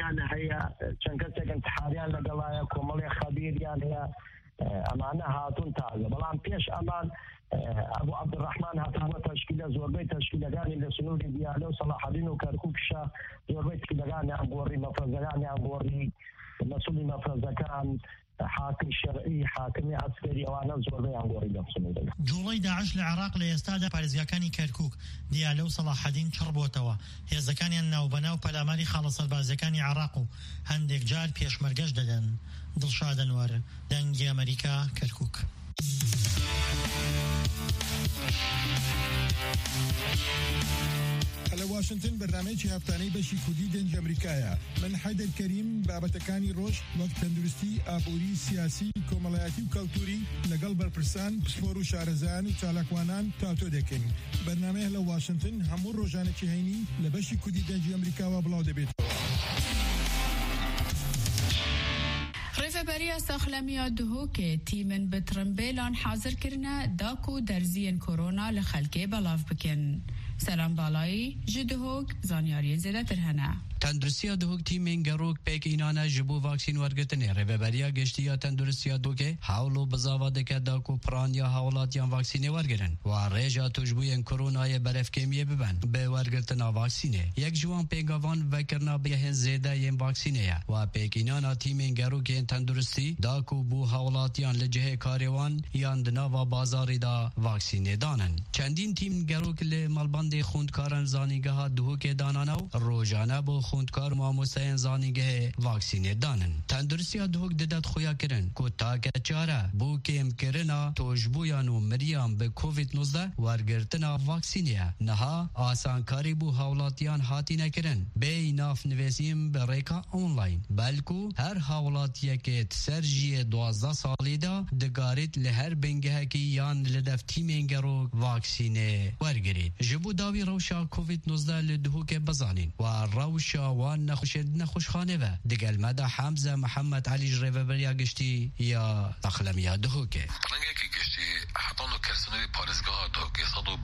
يعني هي شنكتك انتحاريان لقلايا كومالي خبير يعني هي أمانة هاتون تازة بلان بيش أمان أبو عبد الرحمن هاتون تشكيلة زوربي تشكيلة غاني لسنوري ديالو صلاح الدين وكركوك شاه زوربي تشكيلة غاني أبوري مفرزغاني أبوري مسؤولي مفرزكان حاكم شرعي حاكم عسكري وانا زوربي أبوري لسنوري جوڵەی داعش لە عێراق لە ئێستادا پارێزگاکانی کەرکووک دیالە و سەلاحەدین چڕبووەتەوە هێزەکانیان ناوبەناو پەلاماری خاڵە سەربازەکانی عێراق و هەندێک جار پێشمەرگەش دەدەن. دڵشاد ئەنوەر دەنگی ئەمریکا کەرکووک. لە واشنگتن بەرنامەیەکی هەفتانەی بەشی کوردی دەنگی ئەمریکایە. من حەیدەر کەریم بابەتەکانی ڕۆژ وەک تەندروستی، ئابووری، سیاسی، کۆمەڵایەتی و کەلتوری لەگەڵ بەرپرسان، پسپۆر و شارەزایان و چالاکوانان تاتۆ دەکەین. بەرنامەیە لە واشنگتن هەموو ڕۆژانێکی هەینی لە بەشی کوردی دەنگی ئەمریکاوە بڵاو دەبێتەوە. ڕێڤەبەریە ساخلەمیە دهۆکێ تیمن بە ترمبێلان حازر کردنە داکو دەرزیەن کۆرۆنا لە خەلکێ بەڵاو بکەن. سلام بالایی جدهوک زانیاری زیادتر هنه. تندرستی دهوک تیمین گروک پیک اینانه جبو واکسین ورگتنی ریوبریا گشتیا تندرستی دوکه حاولو بزاواده که داکو پرانیا حالاتیان واکسینه ورگرن و ریجا تجبوین کرونای برف کمیه ببن به ورگتنا واکسینه یک جوان پیگوان وکرنا به زیاده ین واکسینه و پیک اینانا تیمین گروک تندرستی داکو بو حالاتیان لجه کاروان یان دناوا بازاری دا واکسینه دانن. چندین تیم گروک ل مالباند خوندکاران زانیگاه دهوک دانانو روزانه بو خوندکار ماموسین زانیگه واکسینه دانن. تندرستی دهوک ددت خویا کرن کو تا که چاره بو کم کرنا توجبویان و مریام به کووید 19 ورگرتنا واکسینه نها آسانکاری بو حولاتیان هاتی نکرن به ناف نویسیم به ریکا آنلاین بلکو هر حولاتیه که سرجی 12 سالی دا دگاریت لهر بنگه که یان لدف تیمین گرو واکسینه ورگرید جبو داوی روشا کووید 19 لدهوک بزانین و روشا وان نخوشخانه و دگل مدا حمزه محمد علی ریوبریا گشتی یا اخلمیا دهوکه رنگه که گشتی حتانو کرسنوی پارزگاه دهوک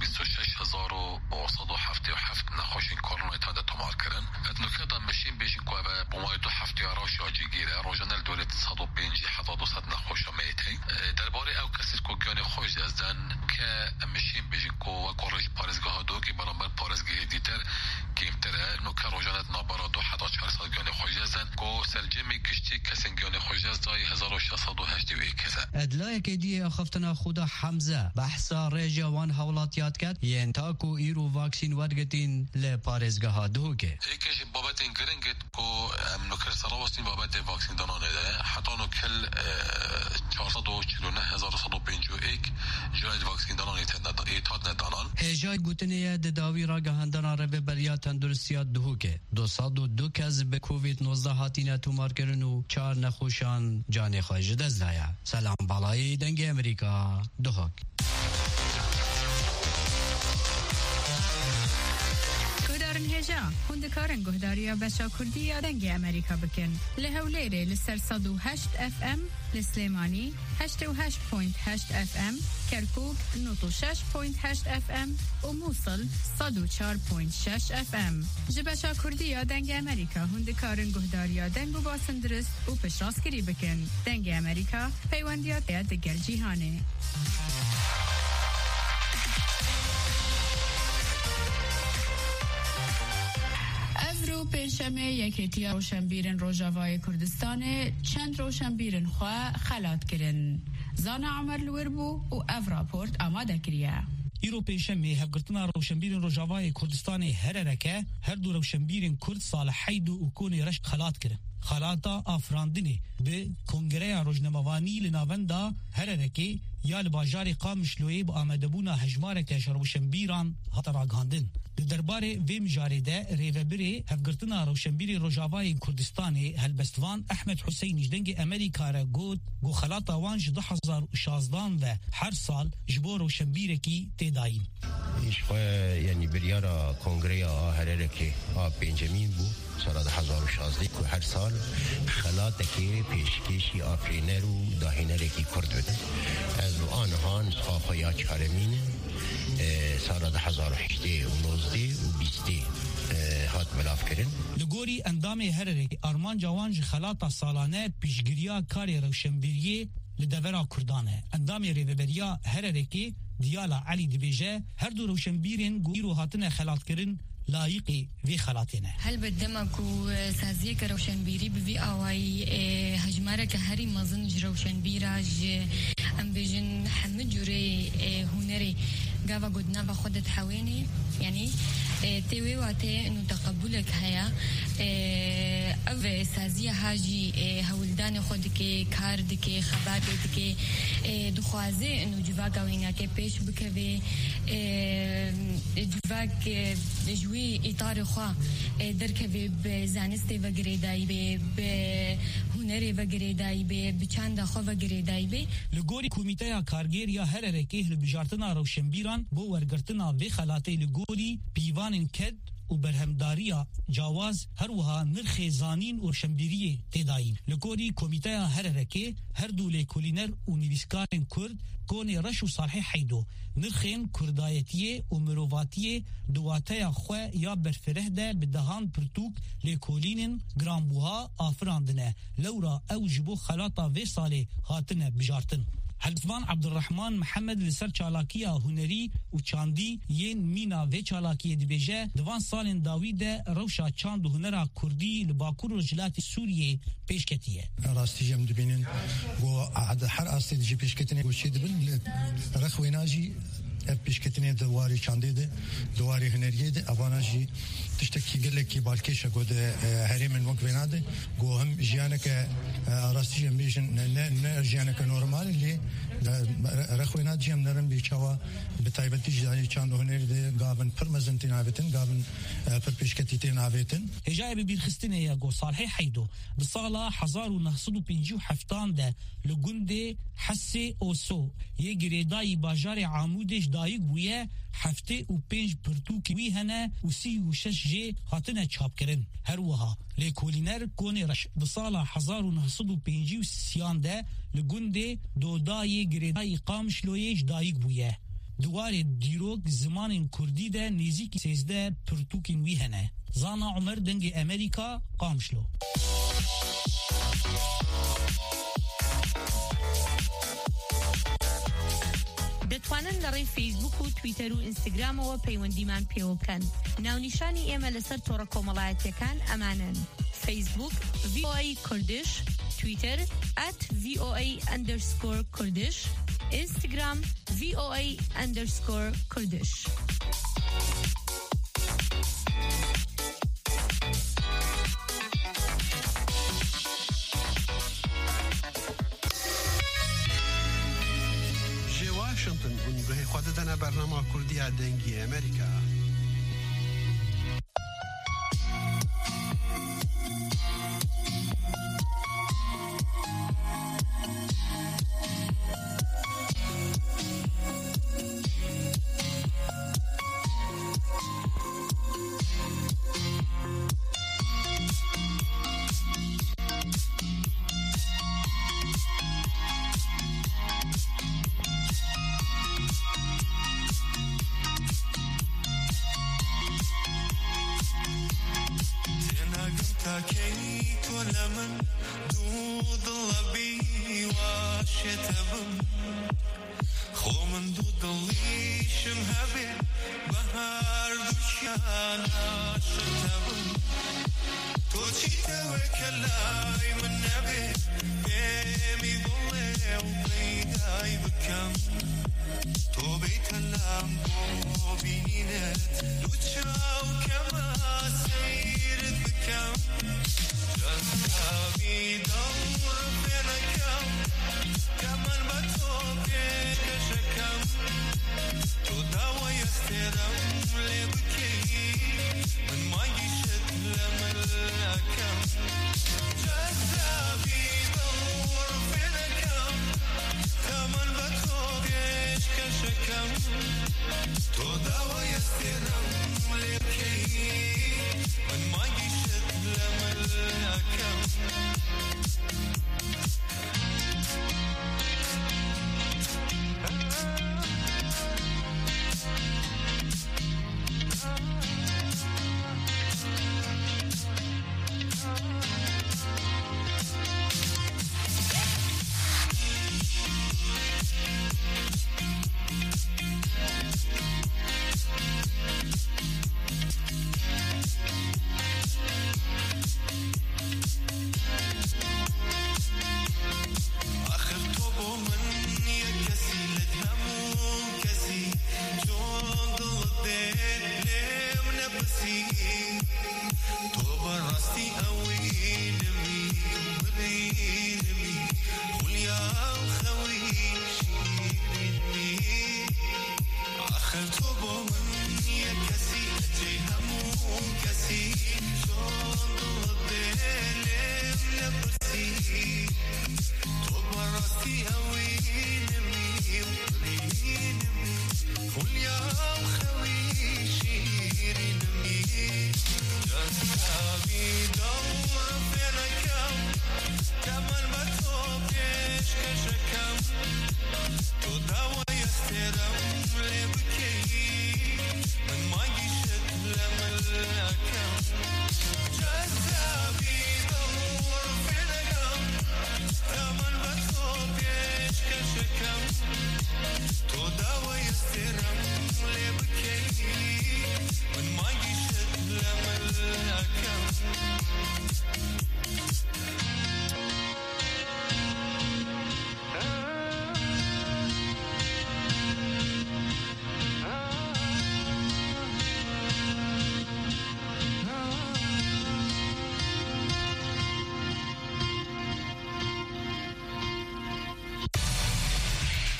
126,177 نخوشین کرونا تاده تمار کرن اتنوکه دا مشین بیشین که بمای دو هفته راش آجی گیره روزانل دولت 105,200 نخوشا میتی درباره او کسی که گیان خوش ازدن که مشین بیشین که و کرش پارزگاه دهوکی برانبر پارزگاه دیتر کمتره نوکه روزانت نابرا 2,400 گیان خوش ازدن که سرجمی گشتی کسین گیان خوش ازدای 1,681 کسه ادلای که دیه خفتنا خدا حمزه بحثا ریجا وان حولاتیات کد ین تاکو ایرو واکسین ورگتین لپارزگاه دهوکه ایکش بابت این گرنگت که نوکر سراوستین بابت واکسین دانانه ده حتی نوکل 449,151 جاید واکسین دانانه ایتاد ندانان هجای گوتنیه داوی را گهندانا ریوبریا تندرستیات دهوکه 202 کس به کووید 19 هاتینه تومار کرن و 4 نخوشان جان خواهج دزدایا. سلام بالایی دنگ امریکا دهوک هجا هندکارن گهداریا بچا کردی یا دنگ امریکا بکن لهولیره لسر 108 اف ام لسلیمانی 88.8 اف ام کرکوک 96.8 اف ام و موصل 104.6 اف ام جبچا کردی یا دنگ امریکا هندکارن گهداریا دنگ و باسندرست و پشراسکری بکن دنگ امریکا پیوندیات یا دگر جیهانه رو پنجشنبه یکیتی روشنبیرن روجاوای کردستان چند روشنبیرن خواه خلات کرن زانا عمر لوربو و اف راپورت آماده کریه ایرو پنجشنبه هفگرتنا روشنبیرن روجاوای کردستان هررکه هر دو روشنبیرن کرد سال حید و کونی رشت خلات کرن خلاتا افراندنی به کنگره روزنامه‌وانی لناوندا هررکی یا لباجار قامشلوی با آمدبونا هجمارک شروشنبیران هتراگاندن درباره ویم جاریده ریوبری هفگرتنا روشنبیری روجاوای کردستان هلبستوان احمد حسینی جدنگ امریکا را گو خلاطا وانج 2016 و هر سال جبو روشنبیری کی تدایم یعنی بریارا کنگره هررکی پنجمین بو سال 2016 که هر سال خلاطه که پیشکشی آفرینر و داهینر کی کرد بده از آنها نسخه یا چهارمین سال 2018 و 19 و 20 هات بلاف کرن لگوری اندام هرره آرمان جوانج خلاطا سالانه پیشگیریا کاری روشنبیری لدورا کردانه اندام ریوبریا هرره که دیالا علی دبیجه هر دو روشنبیرین گویرو هاتنه خلاط کرن لایقی وی خلاطینه هل بدمك وسازيه كروشنبيري بفي اواي هجماره كهري مازن روشنبيراج ام بيجن حمد جوري هنري قاوا قدنا باخدت حويني يعني تيوي واتي انه تقبلك هيا او سازيه هاجي هولدان خودك كاردك خباتك دخوازه انه جواكا وينا كي بيش بكوي جواك جوي اطار خوا دركوي بزانسته وگريداي بهنري وگريداي بچند خو وگريداي لگوری کمیته کارگر یا هر رکه لبجارتنا روشنبیران بو ورگرتنا و خلاطه لگوری پیوان کد و برهمداریا جواز هر وها نرخ زانین و شنبیری تداین لگوری کمیته هر رکه هر دوله کولینر و نویسکارن کرد کون رش و صالح حیدو نرخین کردایتیه و مرواتیه دواتیا خواه یا برفره ده بدهان پرتوک لکولینن گرانبوها آفراندنه لورا او جبو خلاطا و ساله هاتنه بجارتن حلفان عبدالرحمن محمد لسر چالاکیا هنری و چاندی ین مینا و چالاکیه دبیجه دوان سالن داویده روشا چاند و هنرا کردی لباکور و جلات سوریه پیشکتیه راستی جم دبینن و هر آستی جی پیشکتنه و چی دبن رخویناجی پیشکتنه دواری چانده ده دواری هنریه ده اواناجی تشتکی گله کی بالکش گوده هری من وقت بناده گو هم جیانک راستی جم بیشن نه جیانک نورمال لی رخوینات جم نرم بیچوا بتایبتی جایی چاند هنری ده گابن پرمزنتی ناویتن گابن پر پیشکتی ناویتن هجای بیرخستنه یا گو صالح حیدو بسالا 1957 ده لگنده حسی اوسو یه گریدای باجار عمودش دایگ بویه هفته و 5 پرتوکی وی هنه و 36 جی هاتنه چاپ کرن هر وها لیکولینر کونی رش بسالا 1953 ده لگنده دودای گریدای قامشلویش دایگ بویه دوار دیروگ زمان کردی ده نزیکی 13 پرتوکین وی هنه زانا عمر دنگ امریکا قامشلو دەتوانن لەڕێی فیسبوک و تویتەر و ئینستاگرامەوە پەیوەندیمان پێوە بکەن. ناونیشانی ئێمە لەسەر تۆڕە کۆمەڵایەتیەکان ئەمانن: فیسبوک VOA کوردش، تویتەر @VOA_کوردش، ئینستاگرام VOA_کوردش. به خودتان برنامه کردی دنگی امریکا Toda voy a estar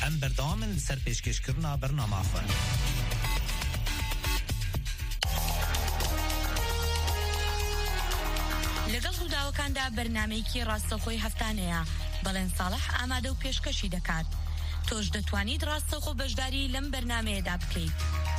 ام بردامن سر پیشکشکرنا برنامه خو لەگەڵ ڕووداوەکاندا بەرنامەیەکی ڕاستەوخۆی هەفتانەیە بەڵێن ساڵح ئامادە و پێشکەشی دەکات. تۆش دەتوانیت ڕاستەوخۆ بەشداری لەم بەرنامەیەدا بکەیت.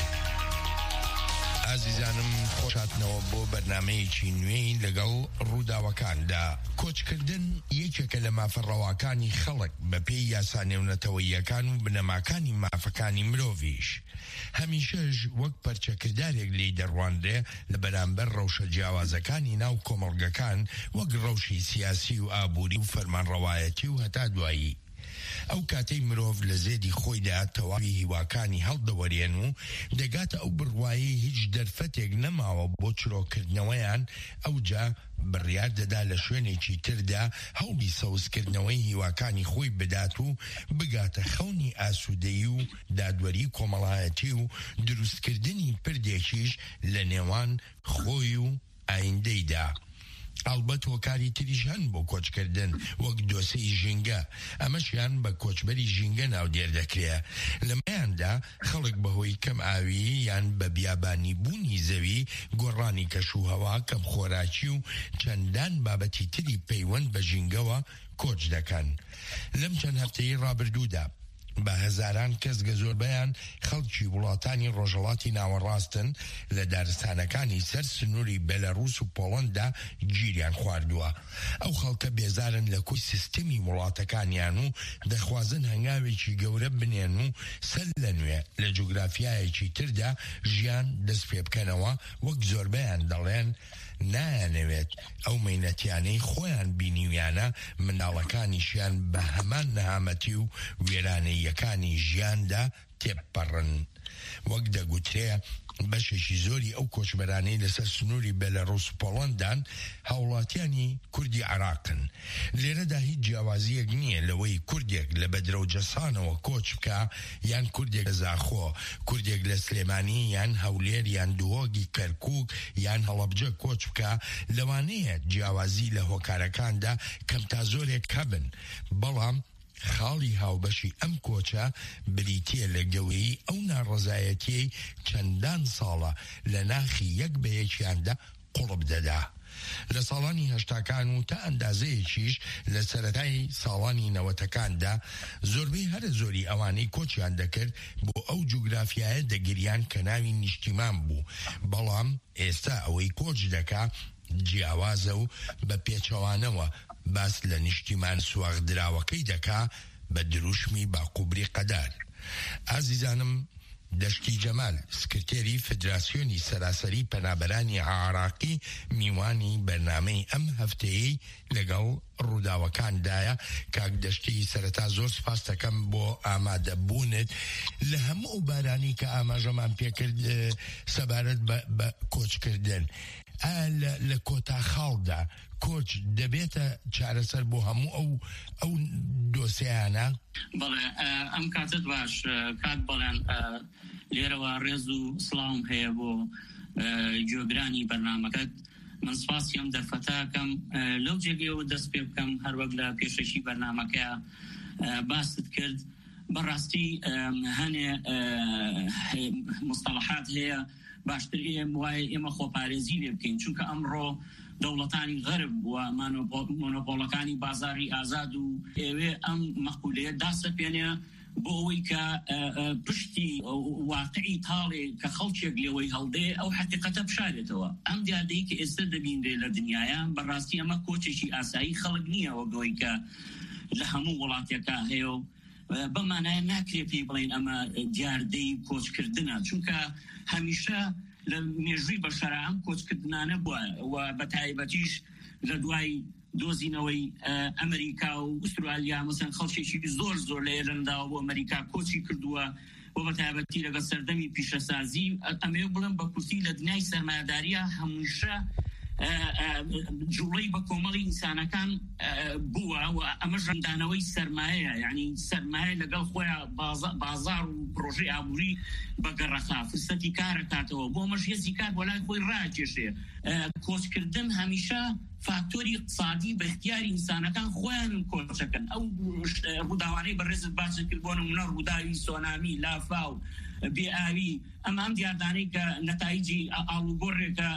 ئازیزانم خۆشاتنەوە بۆ بەرنامەیەکی نوێی لەگەڵ ڕووداوەکاندا. کۆچکردن یەکێکە لە مافەڕەواکانی خەڵک بە پێی یاسا نێونەتەوەییەکان و بنەماکانی مافەکانی مرۆڤیش. هەمیشەش وەک پەرچەکردارێک لێی دەڕواندرێ لە بەرامبەر ڕەوشە جیاوازەکانی ناو کۆمەڵگەکان وەک ڕەوشی سیاسی و ئابووری و فەرمانڕەوایەتی و هەتا دوایی. ئەو کاتەی مرۆڤ لە زێدی خۆیدا تەواوی هیواکانی هەڵدەوەرێن و دەگاتە ئەو بڕوایی هیچ دەرفەتێک نەماوە بۆ چرۆکردنەوەیان، ئەوجا بڕیار دەدا لە شوێنێکی تردا هەوڵی سەوزکردنەوەی هیواکانی خۆی بدات و بگاتە خەونی ئاسوودەیی و دادوەری کۆمەڵایەتی و دروستکردنی پردێکیش لە نێوان خۆی و ئایندەیدا. ئەلبەت هۆکاری تریش هەن بۆ کۆچکردن وەک دۆسەی ژینگە، ئەمەشیان بە کۆچبەری ژینگە ناودێر دەکرێ. لەمەیاندا خەڵک بەهۆی کەم ئاوی یان بە بیابانی بوونی زەوی، گۆڕانی کەشوهەوا، کەم خۆراکی و چەندان بابەتی تری پەیوەند بە ژینگەوە کۆچ دەکەن. لەم چەند هەفتەی ڕابردوودا بە هەزاران کەس گەزۆربەیان خەڵکی وڵاتانی ڕۆژهەڵاتی ناوەڕاستن لە دارستانەکانی سەر سنووری بێلاڕووس و پۆڵەندا گیریان خواردووە. ئەو خەڵکە بێزارن لە کۆی سیستەمی وڵاتەکانیان و دەخوازن هەنگاوێکی گەورە بنێن و سەر لە نوێ لە جوگرافیایەکی تردا ژیان دەست پێ بکەنەوە، وەک زۆربەیان دەڵێن نایانەوێت ئەو مەینەتیانەی خۆیان بینیویانە منداڵەکانیشیان بە هەمان نەهامەتی و وێرانەیەکانی ژیاندا تێپەڕن. وەک دەگوترێ بەشێکی زۆری ئەو کۆچبەرانەی لەسەر سنووری بێلاڕووس و پۆڵەندان هاوڵاتیانی کوردی عێراقن. لێرەدا هیچ جیاوازیەک نییە لەوەی کوردێک لە بەدرە و جەسانەوە کۆچ بکە یان کوردێک لە زاخۆ، کوردێک لە سلێمانی یان هەولێر یان دووهۆگی کەرکووک یان هەڵەبجە کۆچ بکە. لەوانەیە جیاوازی لە هۆکارەکاندا کەم تا زۆرێک هەبن، بەڵام خاڵی هاوبەشی ئەم کۆچە بریتیە لە گەوەی ئەو ناڕەزایەتیەی چەندان ساڵە لە ناخی یەک بە یەکیاندا قوڵب دەدا. لە ساڵانی هەشتاکان و تا ئەندازەیەکیش لە سەرەتای ساڵانی نەوەتەکاندا زۆربەی هەرە زۆری ئەوانەی کۆچیان دەکرد بۆ ئەو جوگرافیایە دەگریان کە ناوی نیشتیمان بوو. بەڵام ئێستا ئەوەی کۆچ دەکا جیاوازە و بە پێچەوانەوە باس لە نیشتیمان سواغدراوەکەی دەکا بە دروشمی باقوبری قەدار. ئازیزانم، دەشتی جەمال سکرتێری فدراسیۆنی سەراسەری پەنابەرانی عێراقی میوانی بەرنامەی ئەم هەفتەیەی لەگەڵ ڕووداوەکاندایە. کاک دەشتی، سەرەتا زۆر سپاس دەکەم بۆ ئامادەبوونت لە هەموو ئەو بارانی کە ئاماژەمان پێکرد سەبارەت بە کۆچکردن. لە کۆتا خاڵدا کۆچ دەبێتە چارەسەر بۆ هەموو ئەو دۆسیانە؟ بەڵێ، ئەم کاتت باش کات بەڵێن لێرەوە ڕێز و سڵاوم هەیە بۆ گوێگرانی بەرنامەکەت. من سپاسیم دەرفەتاکەم لەو جێگەیەوە دەست پێ بکەم هەروەک لە پێشەشی بەرنامەکە باست کرد. بەڕاستی هەنێ مستەڵەحات هەیە باشتر وایە ئێمە خۆپارێزی لێ بکەین، چونکە ئەمڕۆ دەوڵەتانی غەرب و مۆنۆپۆڵەکانی بازاری ئازاد و ئێوێ ئەم مەقولەیە داسەپێنێ بۆ ئەوەی کە پشتی واقعی تاڵێ کە خەڵکێک لێوەی هەڵدێ ئەو حقیقەتە بشارێتەوە. ئەم دیادەی کە ئێستا دەبینرێ لە دنیایە بەڕاستی ئەمە کۆچێکی ئاسایی خەڵک نییە وەگەوەی کە لە هەموو وڵاتێکە هەیە و بەمانایە ناکرێ پێی بڵێن ئەمە دیاردەی کۆچکردنە، چونکە هەمیشە لە مێژووی بەشەرە ئەم کۆچکردنانە بووە و بە تایبەتیش لە دوای دۆزینەوەی ئەمریکا و ئوسترالیا مەسەن خەڵکێکی زۆر لە ئێرەندا بۆ ئەمریکا کۆچی کردووە و بە تایبەتی لەگە سەردەمی پیشەسازی. ئەمێ بڵم بە کورتی لە دنیای سەرمایەداریە هەمووشە جوڵەی بە کۆمەڵی ئینسانەکان بووە و ئەمەش ڕەندانەوەی سەرمایەیە، یعنی سەرمایە لەگەڵ خۆیان بازار و پرۆژەی ئابووری بەگەڕەخا فرسەتی کارەکاتەوە بۆ ئەمەش هێزی کات بۆ لای خۆی ڕاکێشێ. کۆچکردن هەمیشە فاکتۆری اقتصادی بە اختیاری ئینسانەکان خۆیان کۆچەکەن. ئەو ڕووداوانەی بەڕێزت باسی کرد بۆ نمونە ڕووداوی سۆنامی، لافاو، بێئاوی، ئەمە ئەم دیاردانەی کە نەتایجی ئاڵوگۆڕێکە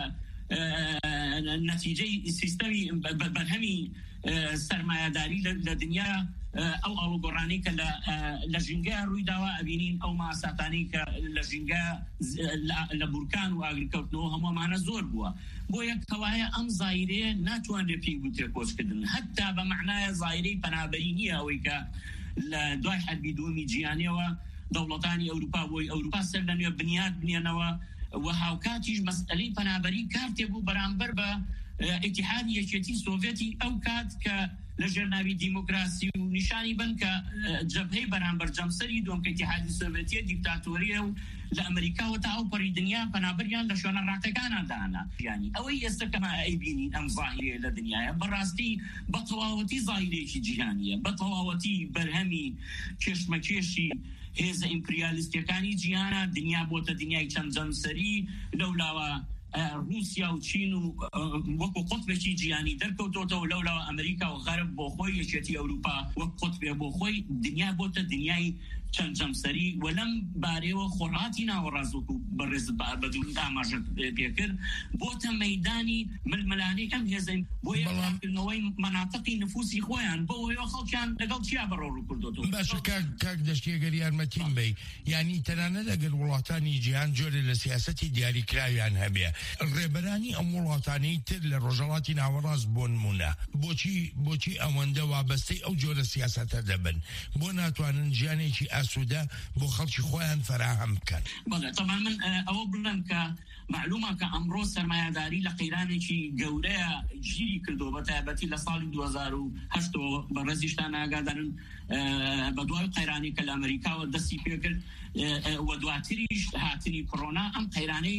نەتیجەی سیستەمی بەرهەمی سەرمایەداری لە دنیا ئەو ئاڵوگۆڕانەی کە لە ژینگە ڕووی داوە ئەبینین ئەو ماساتانی کە لە ژینگە لە بورکان و ئاگرکەوتنەوە هەموومانە زۆر بووە. بۆ یەکەوایە ئەم زایرەیە ناتوانێت پێی بوتێ کۆچکردن، هەتا بە معنایە زایرەی پەنابەری نییە ئەوەی کە لە دوای حەربی دووەمی جیهانیەوە دەوڵەتانی ئەوروپا بۆی ئەوروپا سەر لە نوێ بنیاد بنێنەوە و هاوکاتیش مەسئلەی پەنابەری کارتێ بوو بەرامبەر بە ئیتیحادی یەکێتی سۆڤێتی ئەو کات کە لە ژێرناوی دیموکراسی و نیشانی بن کە جەبهەی بەرامبەر جەمسەری دووەم کە ئیتیحادی سۆڤێتیە دیکتاتۆریە و لە ئەمریکاوە تا ئەو پەڕی دنیا پەنابەریان لە شوێنە ڕاکەکانان دانا. یعنی ئەوەی ئێستا کەما ئەیبینین ئەم زاهیرەیە لە دنیاە بەڕاستی بە تەواوەتی زاهیرەیەکی جیهانیە، بە تەواوەتی بەرهەمی کێشمەکێشی هێزە ئیمپریالیستیەکانی جیهانە. دنیا بۆتە دنیای چەند جەمسەری، لەولاوە رووسیا و چین و وەکو قوتبێکی جیهانی دەرکەوتۆتەوە، لەولاوە ئەمریکا و غەرب بۆ خۆی، یەکێتی ئەوروپا وەک قوتبێ بۆ خۆی، دنیا بۆتە دنیای چەند جەمسەری و لەم بارەیەوە خۆڕاتی ناوەڕاستوەکو بەڕێز بەدوون ئاماژە پێکرد بۆتە مەیدانی ململانەی ئەم هێزە بۆ یەکردنەوەی مەناطقی نفوسی خۆیان بۆەوەی خەڵکیان لەگەڵ چیا بەڕۆ کردوتەوە. باشە کاک دەشتێگەر یارمەتیم بی، یعنی تەنانەت ئەگەر وڵاتانی جیهان جۆرە لە سیاسەتی دیاریکراویان هەبێ، ڕێبەرانی ئەم وڵاتانەی تر لە ڕۆژهەڵاتی ناوەڕاست بۆ نمونە بۆچی ئەوەندە وابەستەی ئەو جۆرە سیاسەتە دەبن؟ بۆ ناتوانن ژیانێکی ئاسوودە بۆ خەڵکی خۆیان فراهم بکەن؟ بەڵێ طبعا من ئەوە بڵێم کە معلومە کە ئەمڕۆ سەرمایەداری لە قەیرانێکی گەورەیە گیری کردو، بە تایبەتی لە ساڵی 2008 بەڕێزیشتان ئاگادارن بە دوای قەیرانی کە لە ئەمریکاوە دەستی پێکرد و دواتریش هاتنی کۆڕۆنا ئەم قەیرانەی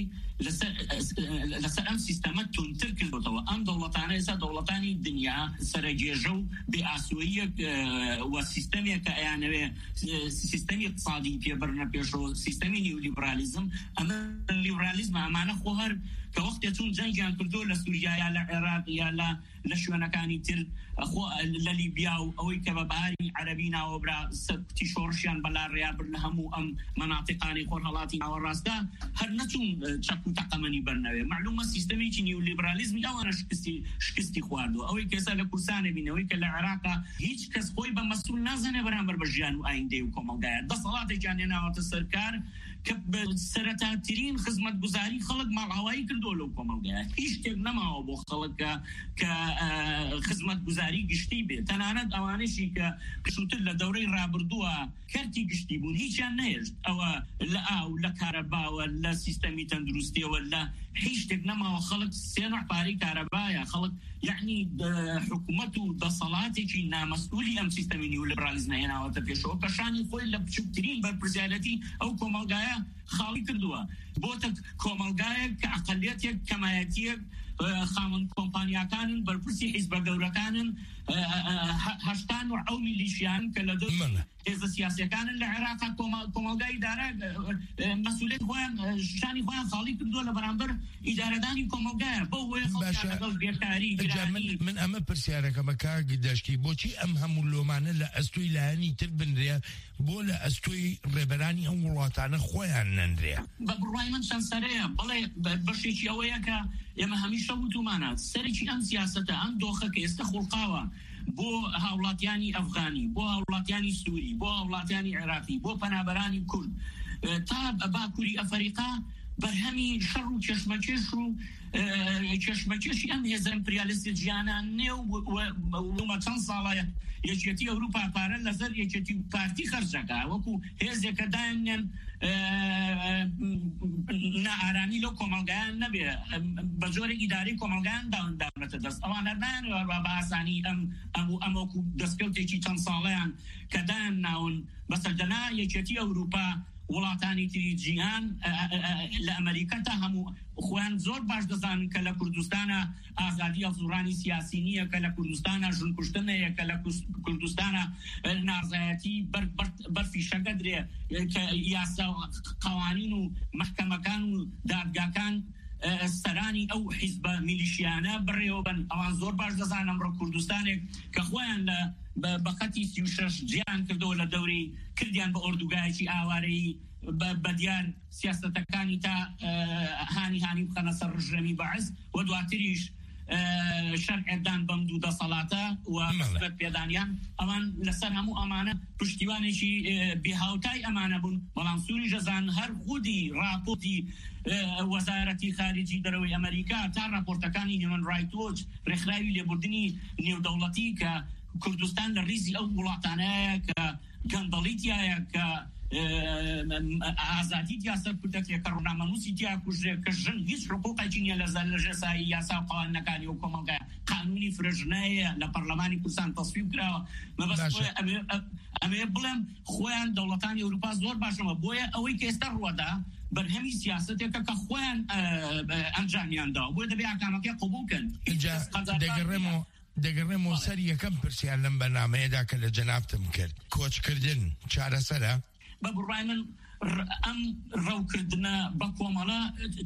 لەسەر ئەم سیستەمە تونتر کردوتەوە. ئەم دەوڵەتانە ئێستا دەوڵەتانی دنیا سەرەگێژە و بێئاسوویەک و سیستەمێک کە ئەیانەوێ سیستەمی اقتصادی پێبڕنە پێشەوە، سیستەمی نیولیبرالیزم. ئەمە لیبرالیزم ئەمانە خۆ هەر کە وەختێ چون جەنگیان کردو لە سووریا یا لە عێراق یا لە شوێنەکانی تر لە لیبیا و ئەوەی کە بە بەهاری عەرەبی ناوەبرا سەرکوتی شۆڕشیان بەلا ڕێیابر لە هەموو ئەم مەناطقانی خۆرهەڵاتی ناوەڕاستە هەر نەچوون چەک و تەقەمەنی بەرنەوێ. معلومە سیستەمێکی نیولیبرالیزمی ئەوانە شکستی خواردووە. ئەوەی کە ئێستا لە کوردستانە بینەوەی کە لە عێراقا هیچ کەس خۆی بە مەسئول نازانێ بەرامبەر بە ژیان و ئایندەی و کۆمەڵگایە. دەسەڵاتێکیان هێناوەتە سەرکار کە سەرەتاترین خزمەتگوزاری خەڵک ماڵئاوایی کردووە لەو کۆمەڵگایە. هیچ شتێک نەماوە بۆ خەڵک کە خزمەتگوزاری گشتی بێت. تەنانەت ئەوانشی کە پشووتر لە دەورەی ڕابردووە کەرتی گشتی بوون هیچیان نەهێشت. ئەوە لە ئاو، لە کارەباوە، لە سیستەمی تەندروستیەوە، لە هیچ شتێک نەماوە. خەڵک سێنۆ پارەی کارەبایە. خەڵک یعنی حکوومەت و دەسەڵاتێکی نامەسئولی ئەم سیستەمی نیولیبرالیزمە هێناوەتە پێشەوە کە شانی خۆی لە بچووکترین بەرپرسیارەتی ئەو کۆمەڵگایە خاڵی کردووە. بۆتە کۆمەڵگایەک کە ئەقەلیەتێک کەمایەتیەک خاوەن کۆمپانیاکانن، بەرپرسی حیزبە گەورەکانن، 80 میلیشیان کە لە هێزە سیاسیەکانن لە عێراقا کۆمەڵگای ئیدارە مەسئولیت خۆیان شانی خۆیان خاڵی کردووە لە بەرامبەر ئیدارەدانی کۆمەڵگایە. بۆ هۆی خەڵکیان لەگەڵ بێکاری گرانی. من ئەمە پرسیارەکەمە کاک دەشتی، بۆچی ئەم هەموو لۆمانە لە ئەستۆی لایەنی تر بنرێ بۆ لە ئەستۆی ڕێبەرانی ئەم وڵاتانە خۆیان نەنرێ؟ بە بڕای من چەند سەرەیە. بەڵێ بەشێکی ئەوەیە کە ئێمە هەمیشە وتومانە سەرێکی ئەم سیاسەتە، ئەم دۆخە کە ئێستا خوڵقاوە بۆ هاوڵاتیانی ئەفغانی، بۆ هاوڵاتیانی سووری، بۆ هاوڵاتیانی عێراقی، بۆ پەنابەرانی کورد تا باکووری ئەفریقا بەرهەمی شەڕ و کێشمەکێش و کێشمەکێشی ئەم هێزە ئیمپریالیستی جیهانان نێو ومە چەند ساڵە یەکێتی ئەوروپا پارە لەسەر یەکێتی پارتی خەرجەکە وەکو هێزێکە دایانێن نائارامی لەو کۆمەڵگایان نەبێ، بە جۆرە ئیداری کۆمەڵگایان داونەتە دەست. ئەوانە نایانەوە بە ئاسانی ئەمەکو دەستکەوتێکی چەند ساڵەیان کە دایان ناون بەسەردەنا یەکێتی ئەوروپا وڵاتانی تری جیهان لە ئەمریکا تا هەموو خۆیان زۆر باش دەزانن کە لە کوردستانە ئازادی هەڵسوڕانی سیاسی نییە، کە لە کوردستانە ژنکوشتنەیە، کە لە کوردستانە نارزایەتی بەرفی شەگە درێ، کە یاسا قوانین و مەحکەمەکان و دادگاکان سەرانی ئەو حیزبە میلیشیانە بڕێوە بن. ئەوان زۆر باش دەزانن ئەمڕۆ کوردستانێک کە خۆیان لە بەخەتی 36 جیان کردەوە لە دەوری کردیان بە ئۆردوگایەکی ئاوارەیی بە دیار سیاسەتەکانی تا هانی بخەنە سەر ڕژێمی بەعز و دواتریش شەرعێدان بەم دوو دەسەڵاتە و مەسبەت پێدانیان. ئەوان لەسەر هەموو ئەمانە پشتیوانێکی بێهاوتای ئەمانە بوون. بەڵام سووری ژەزان هەر خودی راپۆرتی وەزارەتی خارجی دەرەوەی ئەمریکا تا راپۆرتەکانی هیومن ڕایت وۆچ ڕێکخراوی لێبوردنی نێودەوڵەتی کە کوردستان لە ڕیزی ئەو وڵاتانەیە کە گەندەڵیتیایە، کە ئازادی دیاسەر کوردەکرێت، کە ڕۆنامەنووسی دیا کوژرێت، کە ژن هیچ حقوقێکی نییە لە ژێسایی یاسا و قوانینەکانی و کۆمەڵگە قانونی فرژنەیە لە پەرلەمانی کوردستان تەصویب کراوە. مەبەست ئەمێ بڵێم خۆیان دەوڵەتانی ئەوروپا زۆر باشەوە بۆیە ئەوەی کە ئێستا ڕوەدا بەرهەمی سیاسەتێکە کە خۆیان ئەنجامیانداوە، بۆیە دەبێ ئاکامەکەی قبوڵکەن. دەگەڕێمەوە سەر یەکەم پرسیار لەم بەرنامەیەدا کە لە جەنابتم کرد، کۆچکردن چارەسەرە؟ بە بڕای من ئەم ڕەوکردنە بە کۆمەڵە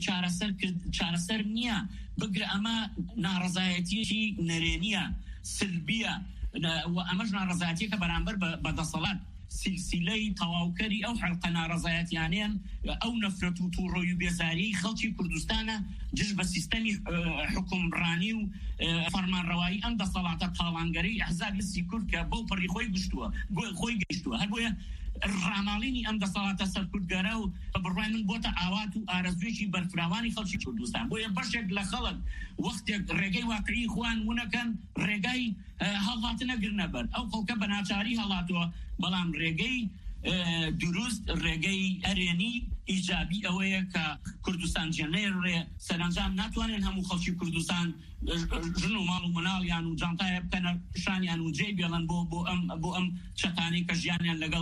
چارەسەر نییە. بگرە ئەمە ناڕەزایەتیەکی نەرێنیە، سلبیە، و ئەمەش ناڕەزایەتیەکە بەرامبەر بە دەسەڵات سلسلەی تەواوکەری ئەو حەلقە ناڕەزایەتیانەیەن. ئەو نەفرەت و تووڕۆی و بێزاری خەڵکی کوردستانە جژ بە سیستەمی حکومڕانی و فەرمانڕەوایی ئەم دەسەڵاتە تاڵانگەری ئەحزاب لەسی کورد کە بەو پەڕی خۆی گەشتووە. هەر بۆیە ڕاماڵینی ئەم دەسەڵاتە سەرکوردگەرە و بڕای من بۆتە ئاوات و ئارەزوێکی بەرفراوانی خەڵکی کوردستان. بۆیە بەشێک لە خەڵک وەختێک ڕێگەی واقعی خوان ونەکەن، ڕێگای هەڵهاتنە گرنەبەر. ئەو خەڵکە بە ناچاری هەڵاتوە، بەڵام ڕێگەی دروست، ڕێگەی ئەرێنی ئیجابی ئەوەیە کە کوردستان جێنێڕێ. سەرنجام ناتوانێن هەموو خەڵکی کوردستان ژن و ماڵ و مناڵیان و جانتایە بکەنە شانیان و جێ بێڵن بۆ ئەم چەتانی کە ژیانیان لەگەڵ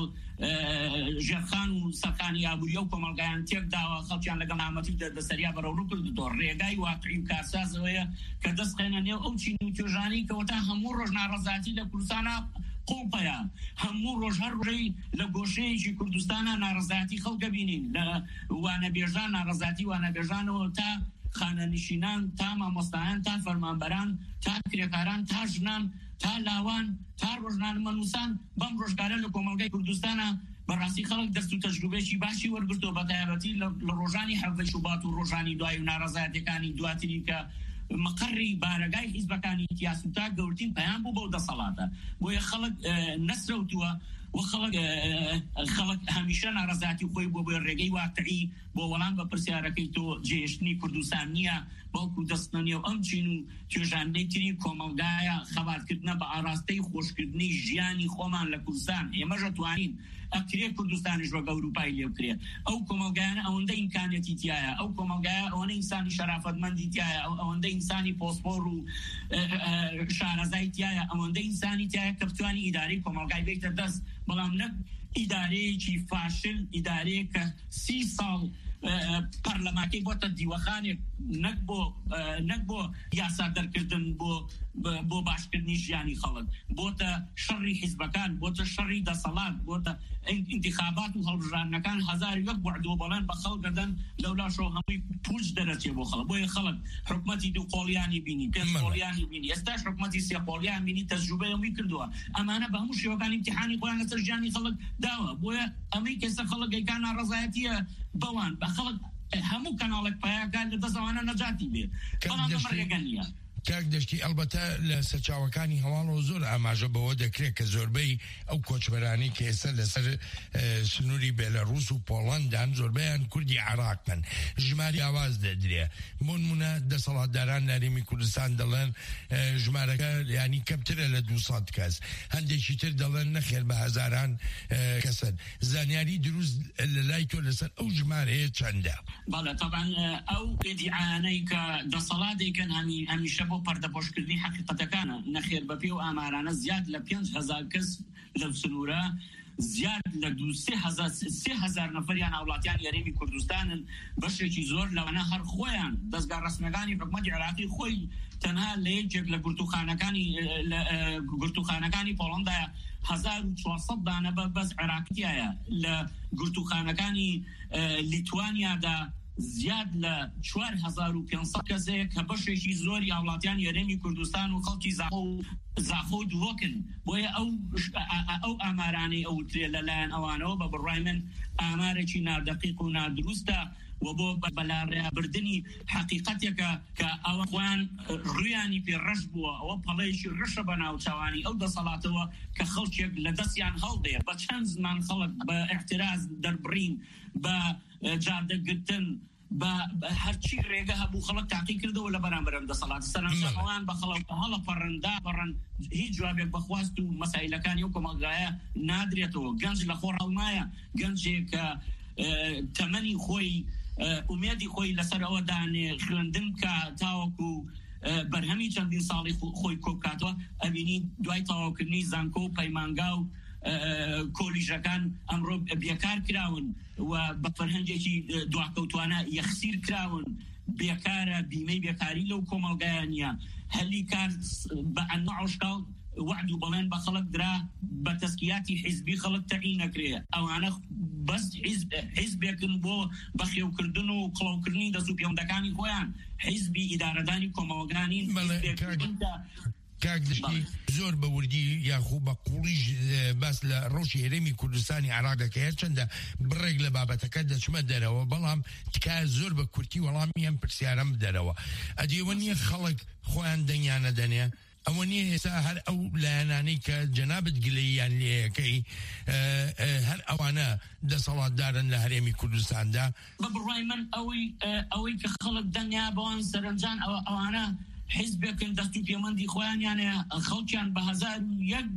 ژێرخان و سەرخانی ئابووریە و کۆمەڵگایان تێکداوە، خەڵکیان لەگەڵ نامەتی دەسەریا بەڕەوڕوو کردووە. ڕێگای واقعی و کارسازەوەیە کە دەستخێنە نێو ئەو چین و توێژانی کەوتا هەموو ڕۆژ ناڕەزاتی لە کوردستانە قوڵپەیە. هەموو ڕۆژ هەر ڕێی لە گۆشەیەکی کوردستانە ناڕەزاتی خەڵکە بینین، لە وانەبێژان ناڕەزاتی وانەبێژانەوە تا خانەنشینان، تا مامۆستایان، تا فەرمانبەران، تا کرێکاران، تا ژنان، تا لاوان، تا ڕۆژنامەنووسان بەم ڕۆژگارە لە کۆمەڵگەی کوردستانە بەڕاستی خەڵک دەست و تەجروبێکی باشی وەرگرتووە، بە تایبەتی لە ڕۆژانی حەڤە شوبات و ڕۆژانی دوای و ناڕەزایەتەکانی دواتری کە مەقەڕی بارەگای حیزبەکانی تیاسوتا گەورترین پەیام بوو بەو دەسەڵاتە. بۆیە خەڵک نەسرەوتووە و خەڵک هەمیشە ناڕەزاتی خۆی بۆ ڕێگەی واقعی بۆ وەڵام بە پرسیارەکەی تۆ جێشتنی کوردستان نییە، بەڵکو دەستنەوە ئەم چین و توێژانەی تری کۆمەڵگایە خەباتکردنە بە ئاراستەی خۆشکردنی ژیانی خۆمان لە کوردستان. ئێمەژە توانین ئەکرێ کوردستانیش وەک ئەوروپای لێ بکرێت. ئەو کۆمەڵگایانە ئەوەندە ئیمکانێتی تایە، ئەو کۆمەڵگایە ئەوەنە ئینسانی شەرافەتمەندی تایە، ئەوەندە ئینسانی پۆسپۆر و شارەزای تایە، ئەوەندە ئینسانی تایە کە بتوانی ئیدارەی کۆمەڵگای بێتە دەست. بەڵام نەک ئیدارەیەکی فاشل، ئیدارەیە کە 30 ساڵ پەرلەماکەی بۆتە دیوەخانێک، نەک بۆ یاسا دەرکردن بۆ باشکردنی ژیانی خەڵک، بۆتە شەڕی حیزبەکان، بۆتە شەڕی دەسەڵات، بۆتە انتخابات و هەڵبژاردنەکان هەزار یەک بوعدوە بەڵێن بە خەڵکردن لەولاشەوە هەمووی پوچ دەرەچێ بۆ خەڵک. بۆیە خەڵک حکومەتی دوو قۆڵیانی بینی، پێنج قۆڵیانی بینی، ئێستاش حکومەتی سێ قۆڵیان بینی، تەجروبەیەوی کردووە. ئەمانە بە هەموو شێوەکانی امتحانی خۆیان لەسەر ژیانی خەڵک داوە. بۆیە ئەمەی کەسە خەڵک ئەیکا ناڕەزایەتیە بەوان بە خەڵک هەموو کەناڵێک پایاکان لە دەستەوانە نەجاتی بێت. بەڵام ئەمە ڕێگە نییە. کاک دەشتی ئەلبەتە لە سەرچاوەکانی هەواڵەوە زۆر ئاماژە بەوە دەکرێت کە زۆربەی ئەو کۆچبەرانی کە ئێستا لەسەر سنووری بێلەڕووس و پۆڵەندان زۆربەیان کوردی عێراقن، ژماری ئاواز دەدرێ. بۆ نمونە دەسەڵاتداران ناریمی کوردستان دەڵێن ژمارەکە ینی کەمترە لە 200 کەس، هەندێکی تر دەڵێن نەخێر بە هەزاران کەسن. زانیاری دروست لە لای تۆ لەسەر ئەو ژمارەیە چەندە؟ بەڵێ طبعاً ئەو ئیدعاانەی کە دەسەڵاتێکن هەمیشە بۆ پەردەپۆشکردنی حقیقەتەکانە، نەخێر بەپێ و ئامارانە زیاد لە 5,000 کەس لەو سنوورە زیاد لە 3,000 نەفەریان هاوڵاتیان یاریمی کوردستانن بەشێکی زۆر لەوانە هەر خۆیان دەستگا ڕسمیەکانی حکومەتی عێراقی خۆی تەنها لە یەکێک لە گورتوخانەکانی پۆڵەندایە 1400 دانە بەس عێراقیایە لە گورتوخانەکانی لیتوانیادا زیاد لە 4500 کەسەیە کە بەشێکی زۆری هاوڵاتیان یاریمی کوردستان و خەڵکی زاخۆ دووەکن بۆیە ئەو ئامارانەی ئەوترێ لەلایەن ئەوانەوە بە بڕای من ئامارێکی نادەقیق و نادروستە و بۆ بەلاڕێبردنی حقیقەتێکە کە ئەوە خۆیان ڕویانی پێ ڕەش بووە ئەوە پەڵەیەکی ڕەشە بە ناوچاوانی ئەو دەسەڵاتەوە کە خەڵکێک لە دەستیان هەڵدەیە بە چەند زمان خەڵک بە احتراز دەربڕین بە جادەگرتن بە هەرچی ڕێگە هەبوو خەڵک تاقی کردەوە لە بەرامبەرم دەسەڵاتی سەرنجەمەوان بە خەڵک هەڵە پەڕەن هیچ جوابێک بەخواست و مەسائلەکانی ئەو کۆمەلگایە نادرێتەوە گەنج لە خۆ ڕەڵمایە گەنجێک کە تەمەنی خۆی ئومێدی خۆی لەسەر ئەوە دانێ خوێندن کە تاوەکو بەرهەمی چەندین ساڵی خۆی کۆبکاتەوە ئەبینی دوای تەواوکردنی زانکۆ و پەیمانگا و کۆلیژەکان ئەمڕۆ بێکار کراون و بە فەرهەنگێکی دواکەوتوانە یەخسیر کراون بێکارە بیمەی بێکاری لەو کۆمەلگایانە هەلی کار بە ئەنواع ئەشکاڵ وعد و بەڵێن بە خەڵک درا بە تەسکیاتی حیزبی خەڵک تەعین نەکرێ ئەوانە بەس حیزبێکن بۆ بەخێوکردن و قڵاوکردنی دەست و پەیوەندەکانی خۆیان حیزبی ئیدارەدانی کۆمەڵگانین کاکدشتی زۆر بە وردی یاخوو بە قوڵیش باس لە ڕۆژی هەرێمی کوردستانی عێراقەکە هەرچەندە بڕێک لە بابەتەکە دەچمە دەرەوە بەڵام تکایە زۆر بە کورتی وەڵامی ئەم پرسیارەم دەرەوە ئەدیەوە نییە خەڵک خۆیان دەنگیانە دەنێ ئەوە نییە ئێستا هەر ئەو لایەنانەی کە جەنابەت گلەییان لێیەکەی هەر ئەوانە دەسەڵاتدارن لە هەرێمی کوردستاندا بە بڕای من ئەوەی کە خەڵک دەنیا بەوان سەرنجان ئەوانە حیزبێکن دەست و پەیوەندی خۆیانیانە خەڵکیان بە 1001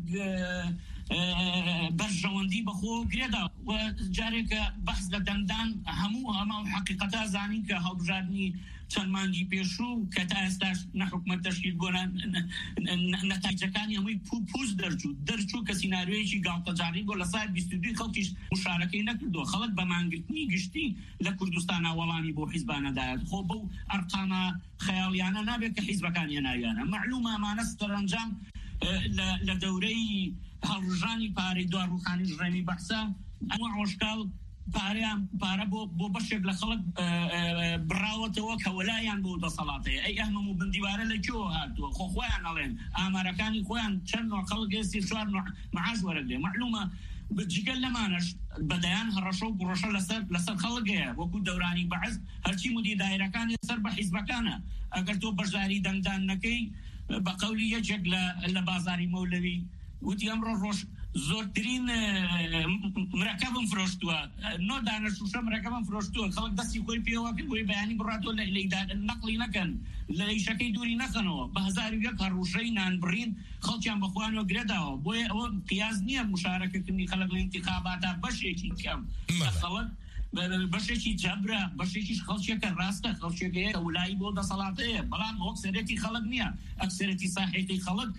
بەرژەوەندی بەخۆ گرێدا و جارێکە بەحث لە دەنگدان هەموو ئەمە حقیقەتا زانین کە هەڵبژاردننی چەند مانگی پێشوو کە تا ئێستاش نەحکومەت تەشکیل بۆ نەتایجەکانی هەمووی پووز دەرچوو کە سیناریۆیەکی گاڵتەجاری بۆ لە سای 22 خەڵکیش مشارەکەی نەکردووە خەڵک بە مانگرتنی گشتی لە کوردستانە وەڵامی بۆ حیزبانەدایەت خۆ بەو ئەرقامە خەیاڵیانە نابێت کە حیزبەکانی نایانە معلومە ئەمانە سەرنجام لە دەورەی هەڵڕژانی پارەی دوا ڕوخانی ژڕێمی بەحسا ئەوە ئۆشکاڵ پارە بۆ بەشێک لە خەڵک بڕاوەتەوە کە وەلایان بۆ دەسەڵاتەیە ئەی ئەمە و بندیوارە لە کێوە هاتووە خۆ خۆیان ئەڵێن ئامارەکانی خۆیان چەند نوع خەڵک ێستی 4 معاش وەرەگرێ معلومە جگەل لەمانەش بەدەیان هەڕەشە و گوڕەشە لەسەر خەڵکەیە وەکو دەورانی بەعز هەرچی مدی دایرەکانی سەر بە حیزبەکانە ئەگەر تۆ بەشداری دەنگدان نەکەی بە قەولی یەکێک لە بازاری مەولەوی وتی ئەمڕۆ ڕۆژ زۆرترین مرەکەبم فرۆشتووە نۆ دانەشوشە مرەکەبم فرۆشتووە خەڵک دەستی خۆی پێوە کرد بۆی بەیانی بڕاتۆ لە نەقلی نەکەن لە ئیشەکەی دووری نەخەنەوە بە 1001 هەڕوشەی نانبڕین خەڵکیان بەخوانەوە گرێداوە بۆیە ئەوە قیاس نییە مشارەکەکردنی خەڵک لە ئینتیخاباتە بەشێکی کەم خەڵک بەشێکی جەبرە بەشێکیش خەڵکێکە ڕاستە خەڵکێکەیە کە وڵایی بۆ دەسەڵاتەیە بەڵام ئەکسەرەتی خەڵک نییە ئەکسەرەتی ساحێتی خەڵک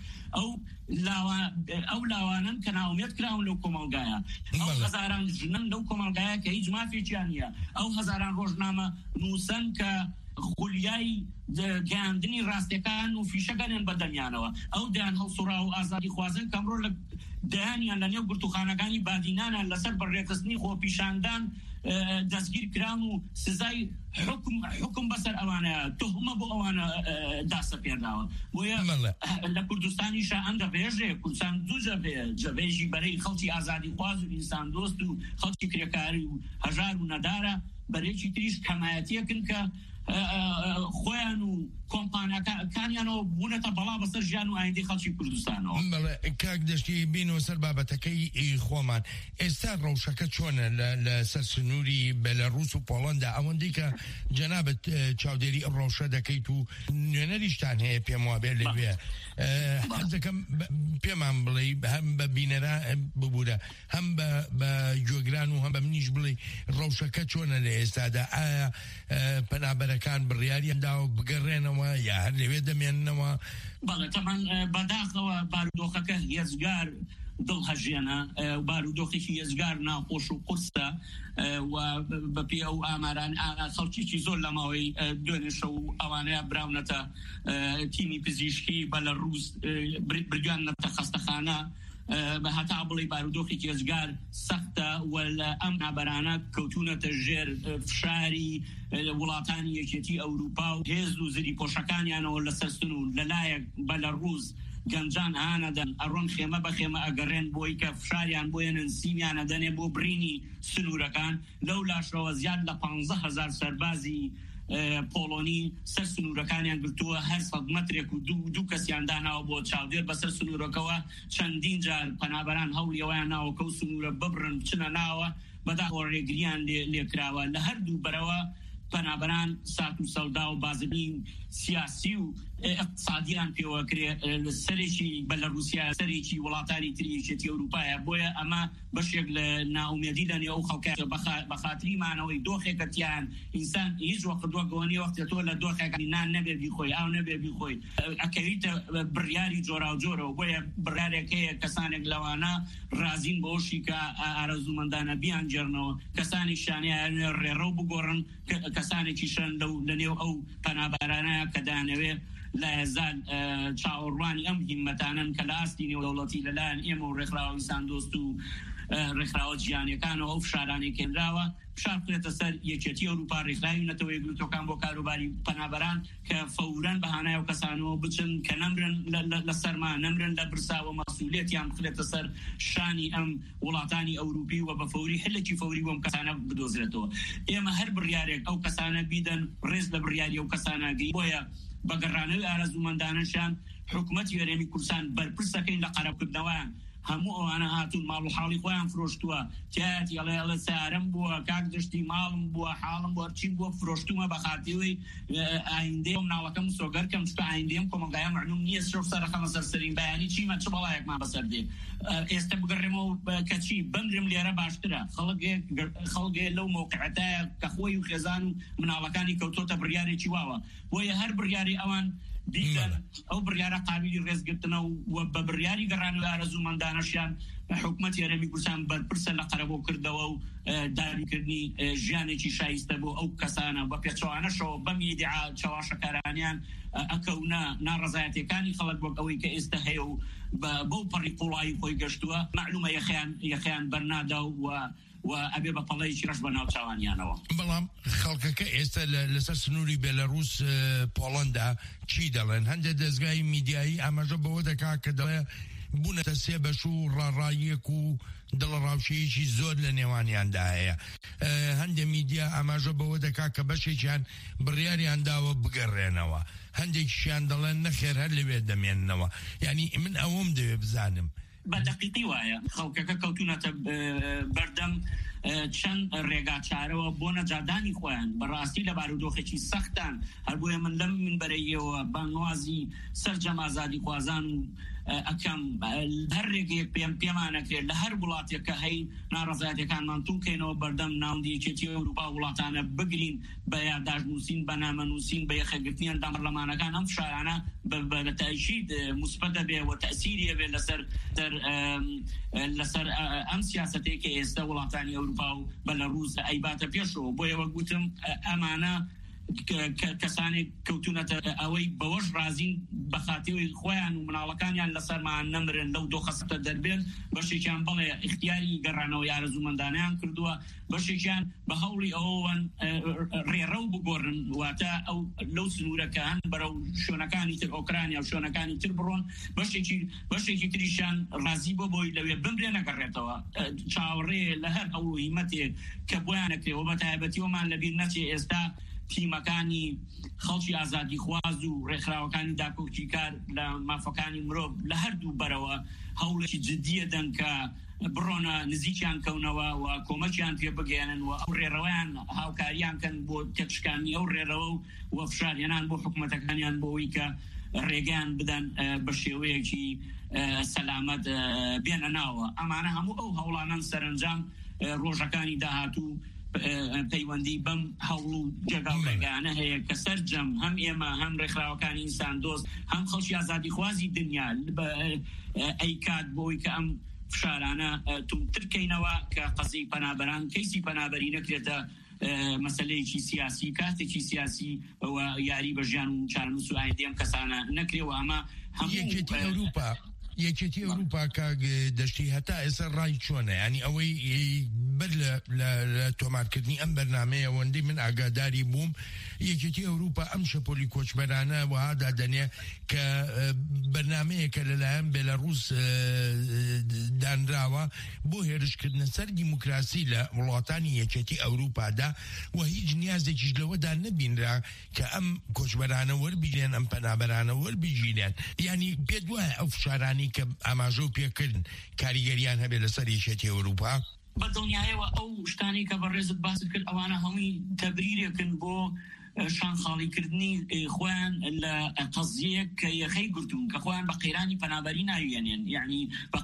ئەو لاوانن کە ناومێت کراون لەو کۆمەلگایە ئەو هەزاران ژنن لەو کۆمەلگایە کە هیچ مافێکیان نییە ئەو هەزاران ڕۆژنامە نووسن کە خولیای گەیاندنی ڕاستیەکان و فیشەکانیان بەدەمیانەوە ئەو دەیان هەڵسوڕا و ئازادی خوازن کەمڕۆ لە دەیانیان لە نێو گورتوخانەکانی بادینانە لەسەر بەڕێکخستنی خۆپیشاندان دەستگیر کران و سزای حکم بەسەر ئەوانەیە تۆهمە بۆ ئەوانە داسە پێداوە بۆیە لە کوردستانیشە ئەم دەبێژێ کوردستان دوو جەبێژی بەرەی خەڵکی ئازادی خواز و ئینسان دۆست و خەڵکی کرێکاری و هەژار و نەدارە بەرێکی تریش کەمایەتیەکن کە خۆیان و کۆمپانیەکانیانەوە بوونەتە بەڵا بەسەر ژیان و ئایندەی خەڵکی کوردستانەوە. کاک دەشتی بینەوە سەر بابەتەکەی خۆمان ئێستا ڕەوشەکە چۆنە لە سەر سنووری بەلەڕووس و پۆڵەندا ئەوەندەی کە جەنابەت چاودێری ئەو ڕەوشە دەکەیت و نوێنەریشتان هەیە پێم وابێ لەوێ حەزەکەم پێمان بڵێ هەم بە بینەرە ببوورە هەم بە گوێگران و هەم بە منیش بڵێ ڕەوشەکە چۆنە لە ئێستادا ئایا پەنابەرەکان بڕیاریاندا و بگەڕێنەوە یا هەر لەوێ دەمێننەوە؟ بەڵێ تەمان بەداخەوە بارودۆخەکە هێزگار دڵهەژێنە بارودۆخێکی هێزگار ناخۆش و قورسە و بەپێ ئەو ئاماران خەڵکیی زۆر لە ماوەی دوێنێ شەو ئەوانەیە براونەتە تیمی پزیشکی بەلەڕووس بردوانەتە خەستەخانە بە هەتا بڵێ بارودۆخێکی هێزگار سەختە و لە ئەم نابەرانە کەوتونەتە ژێر فشاری وڵاتانی یەکێتی ئەوروپا و هێز و زری پۆشەکانیانەوە لەسەر سن و لەلایەک بەلەڕووس گەنجان ئانەدەن ئەڕۆن خێمە بە خێمە ئەگەڕێن بۆی کە فشاریان بۆیەنن سیمیانە دەنێ بۆ برینی سنوورەکان لەو لاشەوە زیاد لە 15,000 سەربازی پۆلۆنی سەر سنوورەکانیان گرتووە هەر 100 مەترێک و دوو کەسیان داناوە بۆ چاودێر بەسەر سنوورەکەوە چەندین جار پەنابەران هەوڵیەوەیان ناوە کە و سنوورە ببرن بچنە ناوە بەداخەوە ڕێگریان لێکراوە لە هەردوو بەرەوە پەنابەران سات و سەودا و بازبین سیاسی و اقتصادیان پێوەکرێ سەرێکی بەلەڕووسیا سەرێکی وڵاتانی تری یەکێتی ئەوروپایە بۆیە ئەمە بەشێک لە ناومێدی لە نێو خەڵکە بە خاتریمانەوەی دۆخێکەتیان ئینسان هیچ وەقت دووەگەوەنی وەختێ تۆ لە دۆخێکی نان نەبێ بیخۆی ئاو نەبێ بیخۆی ئەکەویتە بڕیاری جۆرا و جۆرەوە بۆیە بڕیارێک هەیە کەسانێک لەوانە رازین بۆشی کە ئارەزوومەندانە بیانجێرنەوە کەسانی شانیان ڕێڕەو بگۆڕن کەسانێکی شەن لە نێو ئەو پەنابارانەیە کە دانەوێ لا يزال چاوەڕوانی ئەم هیممەتانن کە لە ئاستی نێودەوڵەتی لەلایەن ئێمە و ڕێکخراوەی ساندۆست و ڕێکخراوە جیهانیەکانەوە ئەو فشارانێک کێنراوە فشار بکرێتە سەر یەکێتی ئەوروپا ڕێکخراوی نەتەوە یەکگرتوەکان بۆ کاروباری پەنابەران کە فەورەن بەهانایە و کەسانەوە بچن کە نەمرن لە سەرما نەمرن لە برساوە مەسئولیەتیان بخرێتە سەر شانی ئەم وڵاتانی ئەوروپی و بە فەوری هەلێکی فەوری بۆم کەسانە بدۆزرێتەوە ئێمە هەر بڕیارێک ئەو کەسانە بیدەن ڕێز لە بڕیاری ئەو کەسانەگەی بۆیە بەگەڕانەوەی ئارەزوومەندانەشان حکوومەتی هەرێمی کوردستان بەرپرسەکەین لە قەرەبکردنەوەیان هەموو ئەوانە هاتوون ماڵ و حاڵی خۆیان فرۆشتووە تیاتی ئەڵێ سارم بووە کاک دشتی ماڵم بووە حاڵم بۆ هەرچیم بۆ فرۆشتومە بە خاتیەوەی ئایندەی مناڵەکەم سۆگەرکەم چکە ئایندەیم کۆمەلگایە معلوم نییە شەو سەرەخەمە سەرسەرین بەیانی چیمە چ بەڵایەکمان بەسەر دێ ئێستا بگەڕێمەوە کەچی بمرم لێرە باشترە خەڵگێ لەو موقعەتایە کە خۆی و خێزان و مناڵەکانی کەوتۆتە بڕیارێکی واوە بۆیە هەر بڕیاری ئەوان دیکەن ئەو بڕیارە قابلی ڕێزگرتنە و بە بڕیاری گەڕانەوەی ئارەزوومەندانەشیان حکوومەتی هەرێمی کوردستان بەرپرسە لە قەرەبۆ کردەوە و داریکردنی ژیانێکی شایستە بۆ ئەو کەسانە بە پێچەوانەشەوە بەم ئیدعا چاواشەکارانیان ئەکەونە ناڕەزایەتیەکانی خەڵک وەک ئەوەی کە ئێستا هەیە و بەو پەڕی قوڵایی خۆی گەشتووە معلومە یەخیان بەرنادا و ئەبێ بە پەڵەیەکی ڕەش بە ناوچاوانیانەوە بەڵام خەڵکەکە ئێستا لەسەر سنووری بێلەڕووس پۆڵەندا چی دەڵێن هەندێک دەستگای میدیایی ئاماژە بەوە دەکا کە دەڵێ بوونەتە سێ بەش و ڕاڕاییەک و دڵڕاوشەیەکی زۆر لە نێوانیاندا هەیە هەندێک میدیا ئاماژە بەوە دەکا کە بەشێکیان بڕیاریان داوە بگەڕێنەوە هەندێکیان دەڵێن نەخێر هەر لەوێ دەمێننەوە یعنی من ئەوەم دەوێ بزانم بە دەقیقی وایە خەڵکەکە کەوتونەتە بەردەم چەند ڕێگا چارەوە بۆ نەجادانی خۆیان بەڕاستی لە بارودۆخێکی سەختان هەر بۆیە من لەم منبەرەیەوە بانوازی سەرجەم ئازادی خوازان و ئەکەم هەر ڕێگەیەک پێمانەکرێت لە هەر وڵاتێکە هەی ناڕەزایەتەکانمان تووکەینەوە بەردەم ناوەندی یەکێتی ئەوروپا وڵاتانە بگرین بە یادداشت نووسین بە نامە نووسین بە یەخەگرتنیان دامەرلەمانەکان ئەم فشارانە بە تەشید موسبەت دەبێ و تەسیری بێ لەسەر ئەم سیاسەتەیە کە ئێستا وڵاتانی ئەوروپا و بەلەڕووس ئەیباتە پێشەوە بۆ ئێوە گوتم ئەمانە کەسانێک کەوتونەتە ئەوەی بەوەش رازین بەخاتیەوەی خۆیان و مناڵەکانیان لەسەرمان نەمرن لەو دۆخەستە دەربێن بەشێکیان بڵێ اختیاری گەڕانەوەی ئارەزوومەندانیان کردووە بەشێکیان بە هەوڵی ئەوەوەن ڕێڕەو بگۆڕن واتە ئەو لەو سنوورەکە هەن بەرەو شوێنەکانی تر ئۆکرانیا و شوێنەکانی تر بڕۆن بەشێکی تریشیان رازی بۆی لەوێ بمرێ نەگەڕێتەوە چاوەڕێ لە هەر ئەو هیمەتێک کە بۆیان نەکرێەوە بە تایبەتیەوەمان لەبیر نەچێ ئێستا تیمەکانی خەڵکی ئازادی خواز و ڕێکخراوەکانی داکۆکی کار لە مافەکانی مرۆڤ لە هەردوو بەرەوە هەوڵێکی جدیە دەن کە بڕۆنە نزیکیان کەونەوە و کۆمەکیان پێ بگەێنن و ئەو ڕێڕەوەیان هاوکاریان کەن بۆ تێکشکانی ئەو ڕێڕەوە و فشاریانان بۆ حکوومەتەکانیان بۆەوەی کە ڕێگەیان بدەن بە شێوەیەکی سەلامەت بێنە ناوە ئەمانە هەموو ئەو هەوڵانان سەرنجام ڕۆژەکانی داهاتوو پەیوەندی بەم هەوڵ و جێگاو ڕێگانە هەیە کە سەرجەم هەم ئێمە هەم ڕێکخراوەکانی ئینسان دۆست هەم خەڵکی ئازادی خوازی دنیا ئەیکات بۆی کە ئەم فشارانە تومترکەینەوە کە قەزەی پەنابەران کەیسی پەنابەری نەکرێتە مەسەلەیەکی سیاسی کاتێکی سیاسی و یاری بە ژیان و چارەنووس و ئایندەی ئەم کەسانە نەکرێەوە ئەمە یەکێتی ئەوروپا کاگ دەشتی هەتا ئێستا ڕای چۆنە ینی ئەوەی بەر لە تۆمارکردنی ئەم بەرنامەیە وەندەی من ئاگاداری بووم یەکێتی ئەوروپا ئەم شەپۆلی کۆچبەرانە وهادا دەنێ کە بەرنامەیەکە لەلایەن بێلاڕووس دانراوە بۆ هێرشکردنە سەر دیموکراسی لە وڵاتانی یەکێتی ئەوروپادا و هیچ نیازێکیش لەوەدا نەبینرا کە ئەم کۆچبەرانە وەربگرێن ئەم پەنابەرانە وەربگیرێن ینی پێت وایە ئەو فشارانی کە ئاماژە و پێکردن کاریگەریان هەبێت لەسەر یەکێتی ئەوروپا بەدڵنیایەوە ئەو شتانی کە بەڕێزت باست کرد ئەوانە هەمووی تەبریرێکن بۆ شانخاڵیکردنی خۆیان لە قەزیەک کە یەخەی گرتوون کە خۆیان بە قەیرانی پەنابەری ناوێنێن یعنی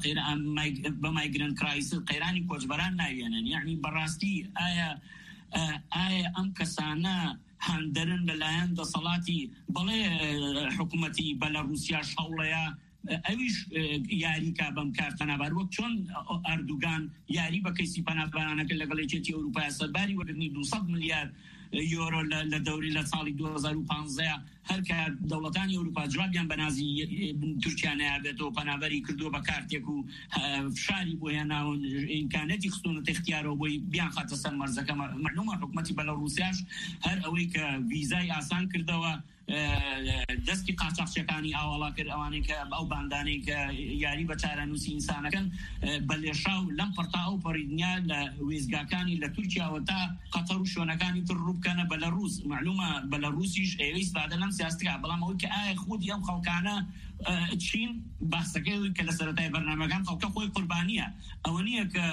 بە مایگرنت کرایسس قەیرانی کۆچبەران ناوێنن یعنی بەڕاستی ئایا ئەم کەسانە هەندەرن لەلایەن دەسەڵاتی بەڵێ حکوومەتی بەلاڕووسیا هەوڵەیە ئەویش یاریکا بەم کار پەنابەر وەک چۆن ئەردوگان یاری بە کەیسی پەنابەرانەکە لەگەڵ یەکێتی ئەوروپای سەرباری وەرگرتنی 200 میلیارد یۆرۆ لە دەوری لە ساڵی 2015 هەرکە دەوڵەتانی ئەوروپا جوابیان بە نازی تورکیا نایابێتەوە پەنابەری کردووە بە کارتێک و فشاری بۆ هێناون ئیمکانەتی خستوونەتە اختیارەوە بۆی بیان خاتە سەر مەرزەکە معلومە حکوومەتی بەلاڕووسیاش هەر ئەوەی کە ڤیزای ئاسان کردەوە دەستی قاچاقچیەکانی ئاوەڵا کرد ئەوانەی کە ئەو باندانەی کە یاری بە چارەنووسی ئینسانەکەن بە لێشاو لەم پڕتا ئەو پەڕیدنیا لە وێزگاکانی لە تورکیاوە تا قەتەر و شوێنەکانی تر ڕووبکەنە بەلاڕووس معلومە بەلاڕووسیش ئێوەی استفادە لەم سیاستەکە بەڵام ئەوەی کە ئایا خودی ئەم خەڵکانە چین باسەکەی کە لە سەرەتای بەرنامەکان خەڵکە خۆی قوربانیە ئەوە نییە کە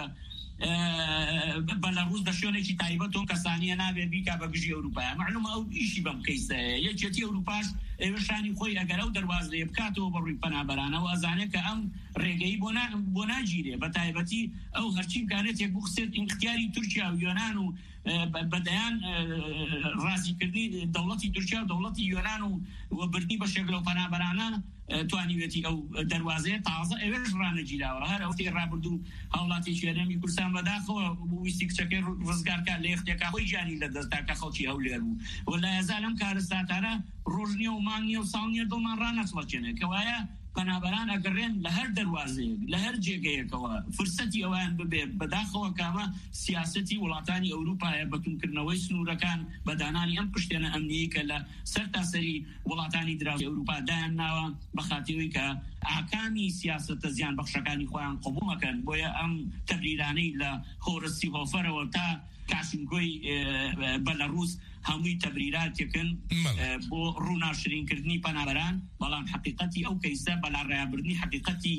بەلاڕووس بە شوێنێکی تایبەت تۆ کەسانیە نابێت بیکا بە گژی ئەوروپایە معلومە ئەو ئیشی بەم کەیسەیە یەکێتی ئەوروپاش ئێوەشانی خۆی ئەگەر ئەو دەواازەیە بکاتەوە بە ڕووی پەنابەرانەوە ئەزانێت کە ئەم ڕێگەی بۆ ناگیرێ بە تایبەتی ئەو هەرچی بکانێتێک بخسێت اختیاری تورکیا و یۆنان و بەدەیان ڕازیکردنی دەوڵەتی تورکیا و دەوڵەتی یۆنان و بردنی بەشێک لەو پەنابەرانە توانیوێتی ئەو دەواازەیە تازە ئێوەش ڕانەگیراوە هەر ئەو تێ ڕابردوو هەوڵاتی شوێنەمی کوردستان بەداخەوە ویستی کچەکەی ڕزگارکە لە یەختێکا خۆی گیانی لە دەستاکە خەڵکی هەولێر بوو وەلای ئەزا لەم کارەساتارە ڕۆژنیە و مانگیە و ساڵنیە دڵمان ڕانەچڵەچێنێ کەوایە پەنابەران ئەگەڕێن لە هەر دەواازەیەک لە هەر جێگەیەکەوە فرسەتی ئەویان ببێت بەداخەوە کامە سیاسەتی وڵاتانی ئەوروپایە بەتونکردنەوەی سنوورەکان بەدانانی ئەم پشتێنە ئەمنیی کە لە سەر تاسەری وڵاتانی دراوی ئەوروپا دایان ناوە بەخاتیەوەی کە ئاکامی سیاسەتە زیان بەخشەکانی خۆیان قبوڵ مەکەن بۆیە ئەم تەبریرانەی لە هۆرستی هۆفەرەوە تا کاشنگۆی بەلاڕووس هەمووی تەبریراتێکن بۆ ڕووناشرینکردنی پەنابەران بەڵام حقیقەتی ئەو کەیسە بەلاڕێیابردنی حقیقەتی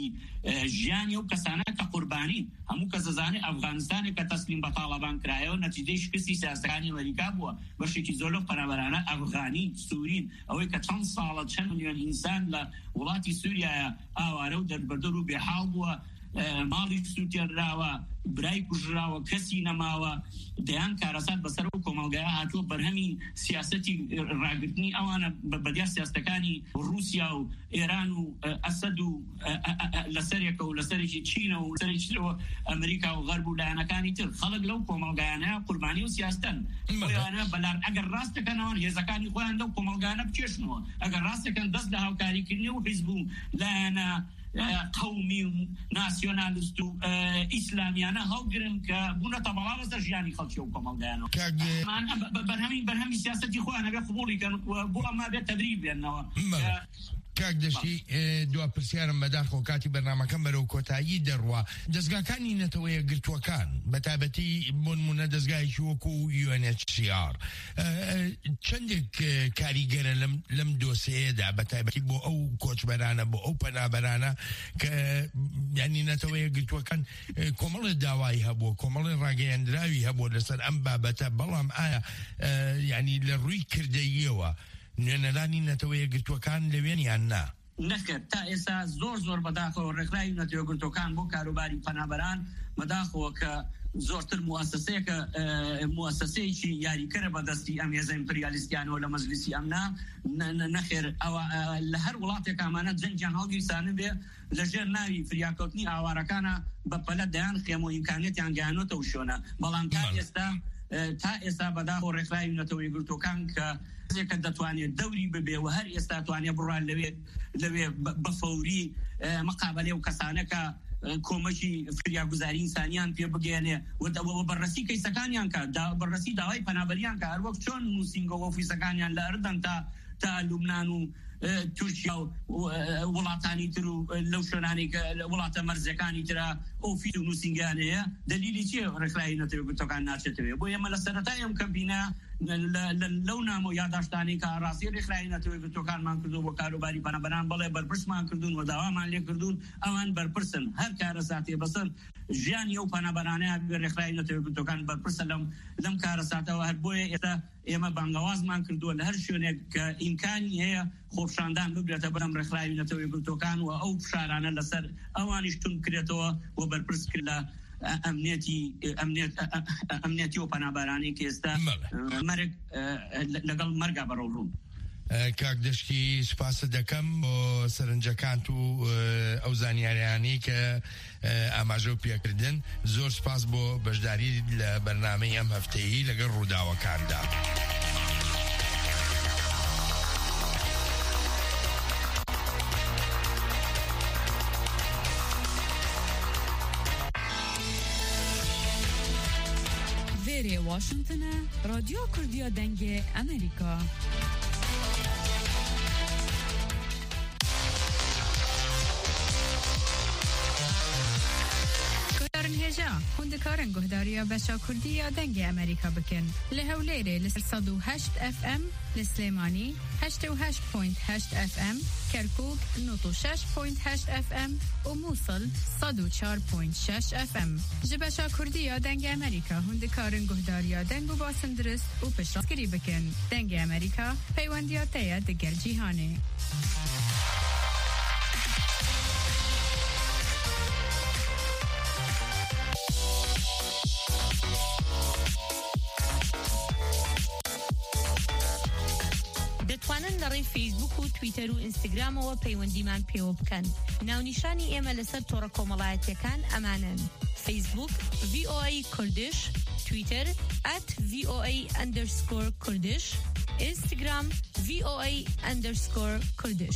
ژیانی ئەو کەسانە کە قوربانین هەموو کەس دەزانێت ئەفغانستانێک کە تەسلیم بە تاڵەبان کرایەوە نەتیجەی شکستی سیاسەکانی ئەمریکا بووە بەشێکی زۆر لەو پەنابەرانە ئەفغانی سوورین ئەوەی کە چەند ساڵە چەند ملیۆن ئینسان لە وڵاتی سووریایە ئاوارە و دەربەدەر و بێحاڵ بووە ماڵی سووتێراوە برای کوژراوە کەسی نەماوە دەیان کارەسات بەسەر و کۆمەڵگەیە هاتووە بەرهەمی سیاسەتی ڕاگرتنی ئەوانە بەدیا سیاستەکانی رووسیا و ئێران و ئەسەد و لەسەرێکە و لەسەرێکی چینە و سەرێکترەوە ئەمریکا و غەرب و لایەنەکانی تر خەڵک لەو کۆمەڵگەیانەیە قوربانی و سیاستەن خۆیانە بەلار ئەگەر ڕاستەکەنەوە هێزەکانی خۆیان لەو کۆمەڵگەیانە بچێشنەوە ئەگەر ڕاستەکەن دەست لە هاوکاریکردنی و حیزب و لایەنە قومی و ناسیۆنالیست و ئیسلامیانە هەڵگرن کە بوونەتە بەڵا بەسەر ژیانی خەڵکی و کۆمەڵگەیانەوە بەرهەمی سیاسەتی خۆیان هەبێ قبوڵی کەن بۆ ئەمە بێت تەدریب بێنەوە کاک دەشتی دوا پرسیارم بەداخەوە کاتی بەرنامەکەم بەرەو کۆتایی دەڕوا دەستگاکانی نەتەوەیە گرتووەکان بەتابەتی بۆ نمونە دەستگایکی وەکو UNHCR چەندێک کاریگەرە لەم دۆسەیەدا بەتابەتی بۆ ئەو کۆچبەرانە بۆ ئەو پەنابەرانە کە یعنی نەتەوەیە گرتووەکان کۆمەڵی داوای هەبووە کۆمەڵی ڕاگەیاندراوی هەبووە لەسەر ئەم بابەتە بەڵام ئایا یعنی لە ڕووی کردەییەوە نوێنەرانی نەتەوەیە گرتووەکان لەوێنیان نا نەکرد تا ئێستا زۆر بەداخەوە ڕێکخراوی نەتەوەیە گرتووەکان بۆ کاروباری پەنابەران بەداخەوە کە زۆرتر مؤسسەیەکی یاریکەرە بەدەستی ئەم هێزە ئیمپریالیستیانەوە لە مەجلیسی ئەمنا نەخێر ئەوە لە هەر وڵاتێک ئامانە جەنگیان هەڵگیرسانە بێ لەژێر ناوی فریاکەوتنی ئاوارەکانە بەپەلە دەیان خێم و ئیمکانێتیان گەیانۆتەوە شۆنە بەڵام تا ئێستا بەداخۆ ڕێکخراوی نەتەوەی گرتوەکان کە کە دەتوانێت دەوری ببێ و هەر ئێستا توانێت بڕوان لەوێ بەفەوری مەقابلێ و کەسانەکە کۆمەکی فریاگوزاری ئینسانیان پێ بگەێنێ و بەڕەسی کەیسەکانیان کە بەڕەسی داوای پەنابەریان کە هەروەک چۆن نووسینگە و ئۆفیسەکانیان لە ئەردەن تا لوبنان و تورکیا و وڵاتانی تر و لەو شوێنانی کە وڵاتە مەرزەکانی ترە ئۆفیس و نووسینگیان هەیە دلیلی چیە ڕێکخراوی نەتەوەی گرتوەکان ناچێتەوە بۆ ئێمە لە سەرەتای ئەم کەمپینە لەو نام و یادداشتانی کە ڕاستی ڕێکخراوی نەتەوەی گرتوەکانمان کردو بۆ کاروباری پەنابەران بەڵێ بەرپرسمان کردوون و داوامان لێ کردوون ئەوان بەرپرسن هەر کارە ساتێ بەسەر ژیانی ئەو پەنابەرانەیە ڕێکخراوی نەتەوەی گرتوەکان بەرپرسە لەم کارە ساتەوە هەر بۆیە ئێستا ئێمە بانگەوازمان کردووە لە هەر شوێنێک کە ئیمکانی هەیە خۆپشاندان ببرێتە بەرەم ڕێکخراوی نەتەوەی گرتوەکان و ئەو فشارانە لەسەر ئەوانیش تون بکرێتەوە و بەرپرس کرد لە ئەمنیەتی و پەنابەرانی کە ئێستا مەرگ لەگەڵ مەرگا بەڕۆڵوون. کاک دەشکی سوپاسە دەکەم بۆ سەرنجەکانت و ئەو زانیاریانی کە ئاماژە و پێکردن زۆر سپاس بۆ بەشداری لە بەرنامەی ئەم هەفتەیی لەگەڵ ڕووداوەکاندا. واشنطن رادیو کردیا دنگ امریکا. هجا هندکارن گهداریا بچا کردی یا دنگ امریکا بکن لهولیره لسد و 8 FM لسلیمانی 88.8 FM کرکوک 96.8 FM و موصل 104.6 FM جبچا کردی یا دنگ امریکا هندکارن گهداریا دنگ و باسندرست و پشتگیری بکن دنگ امریکا پیوندیاته دگر جیهانه. دەتوانن لەڕێی فیسبوک و تویتەر و ئینستاگرامەوە پەیوەندیمان پێوە بکەن. ناونیشانی ئێمە لەسەر تۆڕە کۆمەڵایەتیەکان ئەمانن: فیسبوک VOA کوردش، تویتر @VOA_کوردش، ئینستاگرام VOA_کوردش.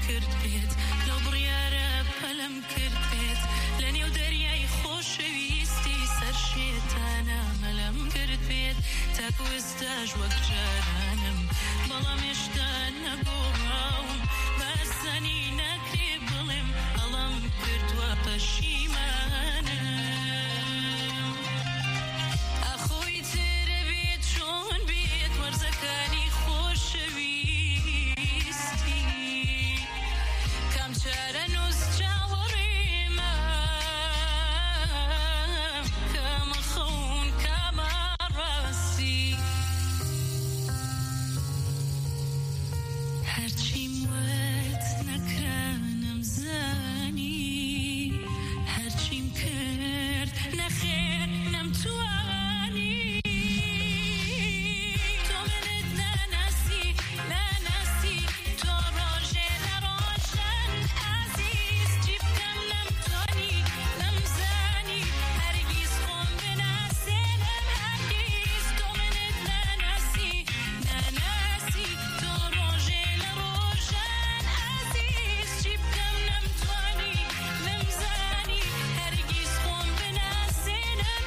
کرد بێت لەو بڕیارە پەلەم کرد بێت لە نێو دەریای خۆشەویستی سەر شێتانە مەلەم کرد بێت تاکو ئێستاش وەک جارانم بەڵام هێشتا نەگۆڕاوم بەسەنی نەکرێ بڵێم هەڵام کردووە پەشیمانم ئەخۆی ترە بێت چۆن بێت وەرزەکانی خۆشەویستی کام چارە نووس چاوەڕێمە کامە خەون کامە ڕاستی هەرچیم وەت نەکرانم زانی هەرچیم کرد نەخێر نەمتوانی تۆ منت ناناسی تۆ ڕۆژێ لە ڕۆژان ئازیز چی بکەم نەمتوانی نەمزانی هەرگیز خۆم بناسێنم هەرگیز تۆ منت ناناسی تۆ ڕۆژێ لە ڕۆژان ئازیز چی بکەم نەمتوانی نەمزانی هەرگیز خۆم بناسێنم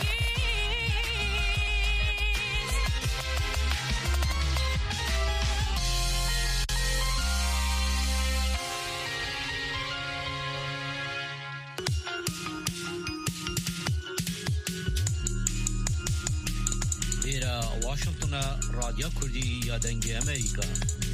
إلى واشنطن راديو كردي يا دنجي أمريكا.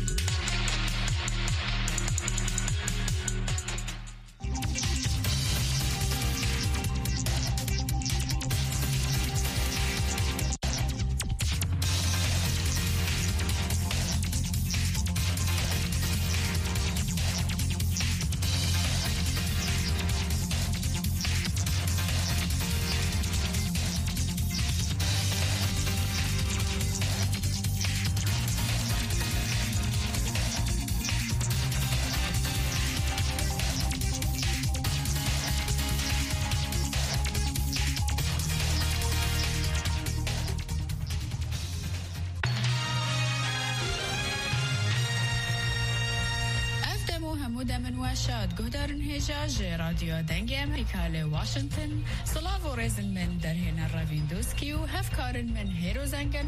واشاد گهدارن هجاج رادیو دنگ امریکا ل واشنطن سلاو و رزن من در هنر رویندوسکی و هفکارن من هیرو زنگن